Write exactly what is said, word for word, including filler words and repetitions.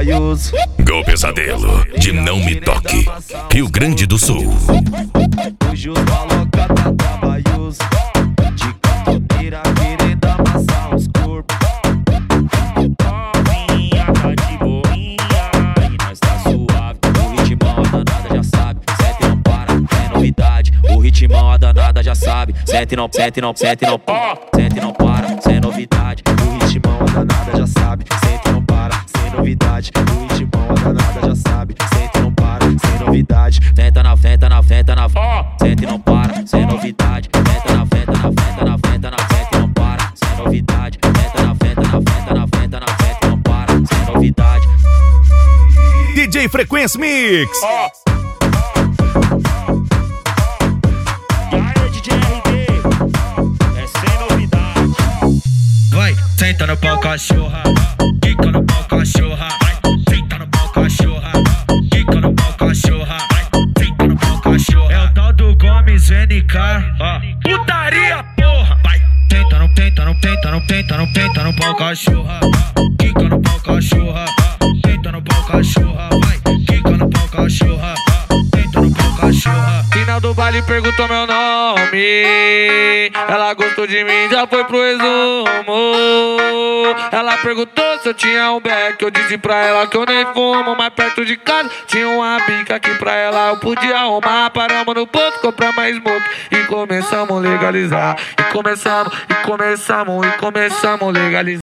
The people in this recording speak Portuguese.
trabalhoso. Gol Pesadelo, de Não Me Toque, Rio Grande do Sul. Hoje os maloca tá trabalhoso. De cantoneira querendo amassar os corpos. Novinha tá de boinha e nós tá suave. O ritmão a danada já sabe, sete não para, é novidade. O ritmão a danada já sabe, sete não, sete não, sete não, sete não para, sem novidade. O ritmão a danada já sabe, sente não para, sem novidade. O ritmão a danada já sabe, sente não para, sem novidade. Tenta na venta, na venta, na sente não para, sem novidade. Tenta na venta, na venta, na venta, na sente não para, sem novidade. Tenta na venta, na venta, na venta, na sente não para, sem novidade. D J Frequência Mix. Vai, senta no pau, cachorra. Quica no pau, cachorra. Vai, senta no pau, cachorra. Quica no pau, cachorra. Vai, senta no pau, cachorra. É o tal do Gomes N K. Ó, putaria, porra. Vai, tenta no, tenta no, tenta no, tenta no, tenta no pau, cachorra. Quica no pau, cachorra. Tenta no pau, cachorra. Vai, quica no pau, cachorra. Tenta no pau, cachorra. Final do baile perguntou meu nome. Ela gostou de mim, já foi pro resumo. Ela perguntou se eu tinha um beck. Eu disse pra ela que eu nem fumo. Mas perto de casa tinha uma bica que pra ela eu podia arrumar. Paramos no posto, compramos mais smoke e começamos a legalizar. E começamos, e começamos, e começamos a legalizar.